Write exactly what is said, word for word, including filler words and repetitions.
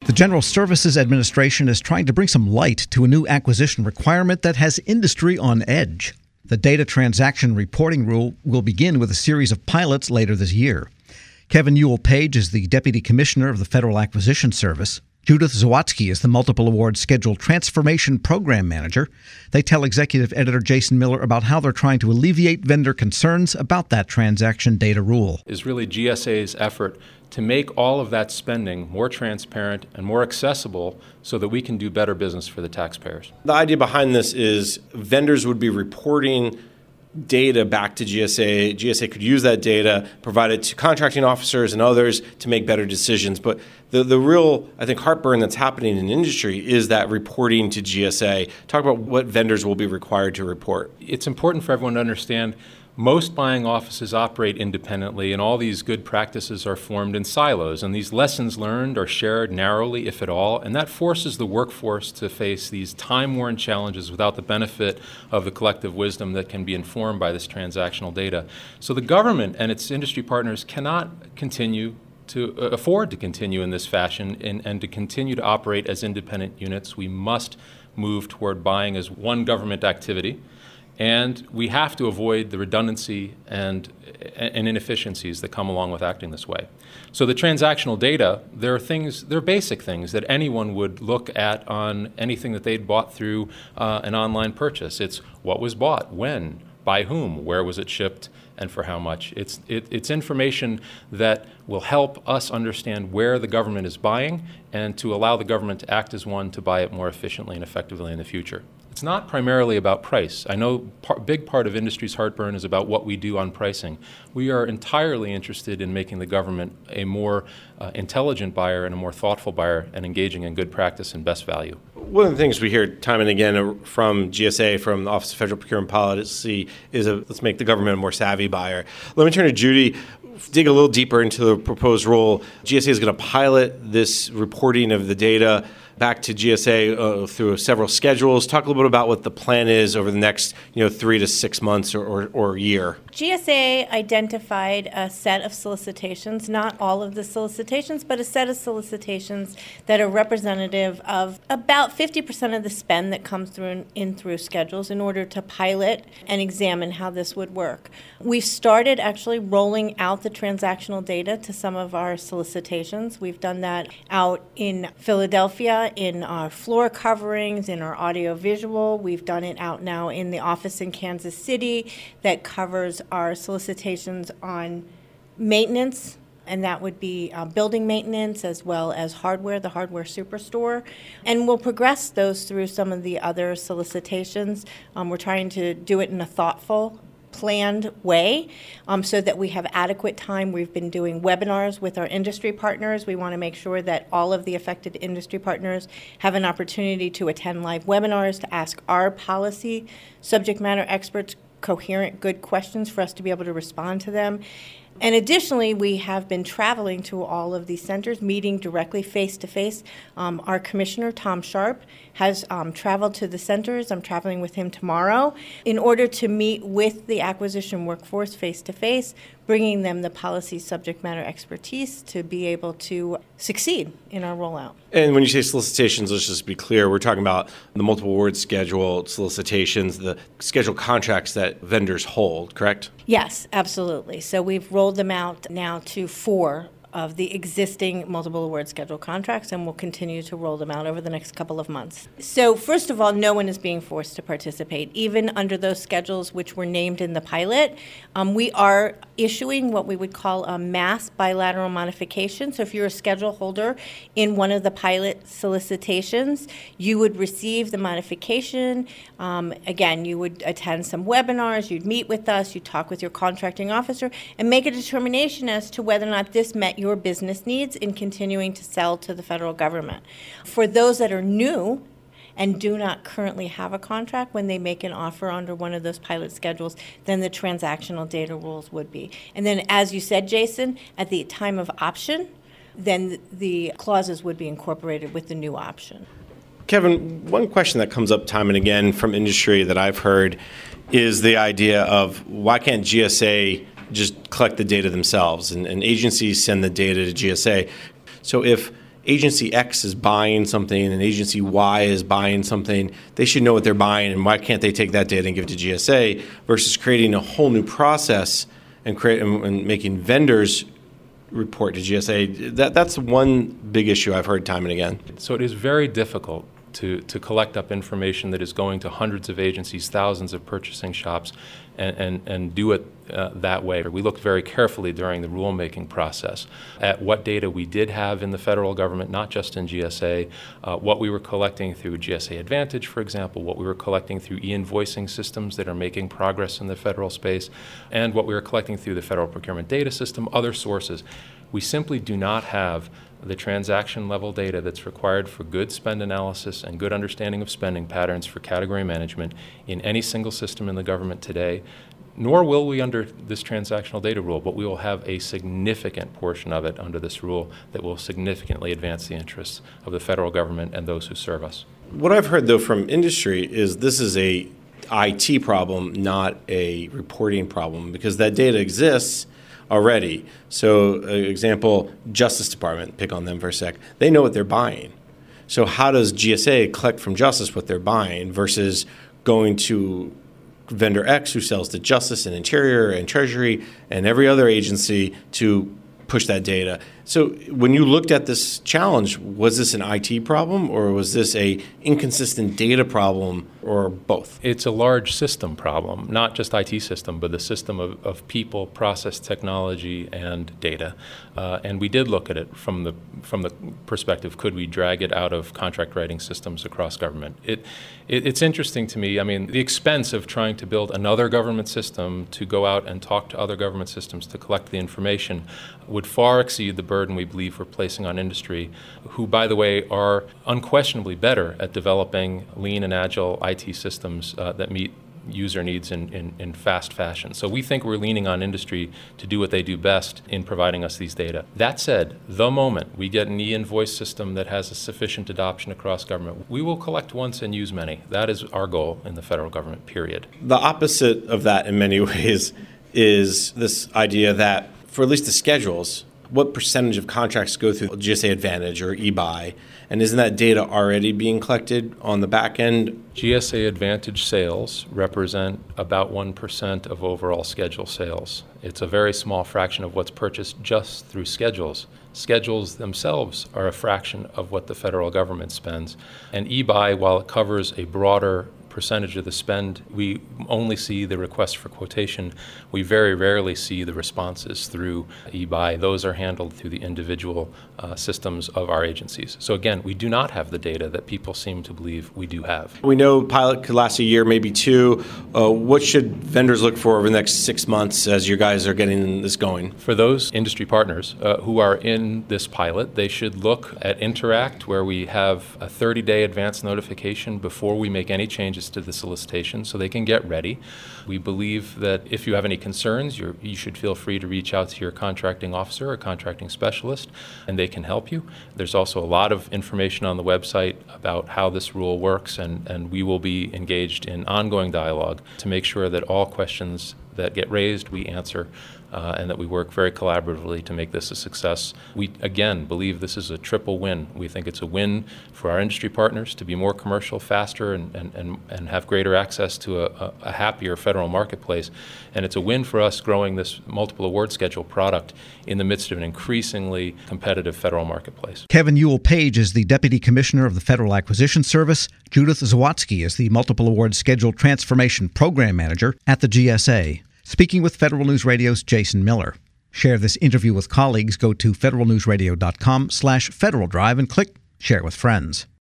The General Services Administration is trying to bring some light to a new acquisition requirement that has industry on edge. The data transaction reporting rule will begin with a series of pilots later this year. Kevin Ewell-Page is the Deputy Commissioner of the Federal Acquisition Service. Judith Zawadzki is the Multiple Award Schedule Transformation Program Manager. They tell Executive Editor Jason Miller about how they're trying to alleviate vendor concerns about that transaction data rule. Is really G S A's effort to make all of that spending more transparent and more accessible so that we can do better business for the taxpayers. The idea behind this is vendors would be reporting data back to G S A. G S A could use that data, provide it to contracting officers and others to make better decisions. But the, the real, I think, heartburn that's happening in industry is that reporting to G S A. Talk about what vendors will be required to report. It's important for everyone to understand most buying offices operate independently, and all these good practices are formed in silos, and these lessons learned are shared narrowly, if at all, and that forces the workforce to face these time-worn challenges without the benefit of the collective wisdom that can be informed by this transactional data. So the government and its industry partners cannot continue to uh, afford to continue in this fashion and, and to continue to operate as independent units. We must move toward buying as one government activity. And we have to avoid the redundancy and, and inefficiencies that come along with acting this way. So the transactional data, there are things, there are basic things that anyone would look at on anything that they'd bought through uh, an online purchase. It's what was bought, when, by whom, where was it shipped, and for how much. It's, it, it's information that will help us understand where the government is buying and to allow the government to act as one to buy it more efficiently and effectively in the future. It's not primarily about price. I know a big part of industry's heartburn is about what we do on pricing. We are entirely interested in making the government a more uh, intelligent buyer and a more thoughtful buyer and engaging in good practice and best value. One of the things we hear time and again from G S A, from the Office of Federal Procurement Policy, is a, let's make the government a more savvy buyer. Let me turn to Judy. Dig a little deeper into the proposed rule. G S A is going to pilot this reporting of the data back to G S A uh, through several schedules. Talk a little bit about what the plan is over the next, you know, three to six months or, or, or year. G S A identified a set of solicitations, not all of the solicitations, but a set of solicitations that are representative of about fifty percent of the spend that comes through in, in through schedules in order to pilot and examine how this would work. We've started actually rolling out the transactional data to some of our solicitations. We've done that out in Philadelphia, in our floor coverings, in our audiovisual. We've done it out now in the office in Kansas City that covers our solicitations on maintenance, and that would be uh, building maintenance as well as hardware, the hardware superstore. And we'll progress those through some of the other solicitations. Um, we're trying to do it in a thoughtful, planned way um, so that we have adequate time. We've been doing webinars with our industry partners. We want to make sure that all of the affected industry partners have an opportunity to attend live webinars, to ask our policy subject matter experts coherent, good questions for us to be able to respond to them. And additionally, we have been traveling to all of these centers, meeting directly face-to-face. Um, our commissioner, Tom Sharp, has um, traveled to the centers. I'm traveling with him tomorrow in order to meet with the acquisition workforce face-to-face, bringing them the policy subject matter expertise to be able to succeed in our rollout. And when you say solicitations, let's just be clear, we're talking about the multiple award schedule solicitations, the scheduled contracts that vendors hold, correct? Yes, absolutely. So we've rolled them out now to four of the existing multiple award schedule contracts, and we'll continue to roll them out over the next couple of months. So first of all, no one is being forced to participate. Even under those schedules which were named in the pilot, um, we are issuing what we would call a mass bilateral modification. So if you're a schedule holder in one of the pilot solicitations, you would receive the modification. Um, again, you would attend some webinars, you'd meet with us, you'd talk with your contracting officer, and make a determination as to whether or not this met your business needs in continuing to sell to the federal government. For those that are new and do not currently have a contract, when they make an offer under one of those pilot schedules, then the transactional data rules would be. And then, as you said, Jason, at the time of option, then the clauses would be incorporated with the new option. Kevin, one question that comes up time and again from industry that I've heard is the idea of why can't G S A just collect the data themselves, and, and agencies send the data to G S A. So if agency X is buying something and agency Y is buying something, they should know what they're buying, and why can't they take that data and give it to G S A, versus creating a whole new process and create and, and making vendors report to G S A. That that's one big issue I've heard time and again. So it is very difficult to, to collect up information that is going to hundreds of agencies, thousands of purchasing shops, and, and, and do it uh, that way. We looked very carefully during the rulemaking process at what data we did have in the federal government, not just in G S A, uh, what we were collecting through G S A Advantage, for example, what we were collecting through e-invoicing systems that are making progress in the federal space, and what we were collecting through the Federal Procurement Data System, other sources. We simply do not have the transaction level data that's required for good spend analysis and good understanding of spending patterns for category management in any single system in the government today, nor will we under this transactional data rule, but we will have a significant portion of it under this rule that will significantly advance the interests of the federal government and those who serve us. What I've heard, though, from industry is this is a I T problem, not a reporting problem, because that data exists already. So, uh, example, Justice Department, pick on them for a sec. They know what they're buying. So how does G S A collect from Justice what they're buying versus going to vendor X who sells to Justice and Interior and Treasury and every other agency to push that data? So when you looked at this challenge, was this an I T problem, or was this a inconsistent data problem, or both? It's a large system problem, not just I T system, but the system of, of people, process, technology, and data. Uh, and we did look at it from the from the perspective, could we drag it out of contract writing systems across government? It, it it's interesting to me. I mean, the expense of trying to build another government system to go out and talk to other government systems to collect the information would far exceed the burden we believe we're placing on industry, who, by the way, are unquestionably better at developing lean and agile I T systems uh, that meet user needs in, in, in fast fashion. So we think we're leaning on industry to do what they do best in providing us these data. That said, the moment we get an e-invoice system that has a sufficient adoption across government, we will collect once and use many. That is our goal in the federal government, period. The opposite of that in many ways is this idea that for at least the schedules, what percentage of contracts go through G S A Advantage or eBuy, and isn't that data already being collected on the back end? G S A Advantage sales represent about one percent of overall schedule sales. It's a very small fraction of what's purchased just through schedules. Schedules themselves are a fraction of what the federal government spends. And eBuy, while it covers a broader percentage of the spend, we only see the request for quotation. We very rarely see the responses through eBuy. Those are handled through the individual uh, systems of our agencies. So again, we do not have the data that people seem to believe we do have. We know pilot could last a year, maybe two. Uh, what should vendors look for over the next six months as you guys are getting this going? For those industry partners uh, who are in this pilot, they should look at Interact, where we have a thirty-day advance notification before we make any changes to the solicitation, so they can get ready. We believe that if you have any concerns, you're, you should feel free to reach out to your contracting officer or contracting specialist, and they can help you. There's also a lot of information on the website about how this rule works, and, and we will be engaged in ongoing dialogue to make sure that all questions that get raised we answer, uh, and that we work very collaboratively to make this a success. We, again, believe this is a triple win. We think it's a win for our industry partners to be more commercial, faster, and, and, and, and have greater access to a, a happier federal marketplace. And it's a win for us growing this multiple award schedule product in the midst of an increasingly competitive federal marketplace. Kevin Ewell-Page is the Deputy Commissioner of the Federal Acquisition Service. Judith Zawadzki is the Multiple Award Schedule Transformation Program Manager at the G S A. Speaking with Federal News Radio's Jason Miller. Share this interview with colleagues. Go to federal news radio dot com slash Federal Drive and click Share with Friends.